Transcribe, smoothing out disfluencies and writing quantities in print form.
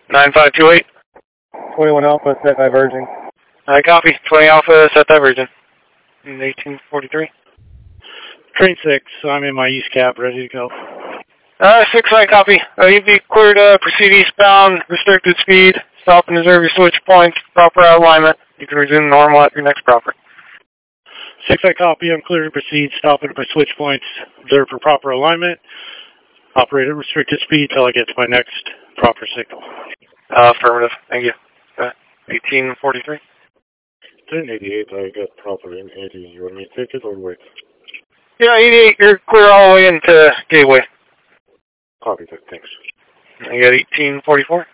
9528. 21 Alpha, set diverging. I copy. 20 Alpha, set diverging. 1843. Train 6, I'm in my east cap, ready to go. 6, I copy. You'd be cleared to proceed eastbound, restricted speed, stop and observe your switch points, proper alignment. You can resume normal at your next proper. 6, I copy, I'm clear to proceed, stop at my switch points, observe for proper alignment, operate at restricted speed till I get to my next proper signal. Affirmative, thank you. 1843. 1088, I got proper in 80. You want me to take it or wait? Yeah, 88, you're clear all the way into Gateway. Copy that, thanks. I got 1844.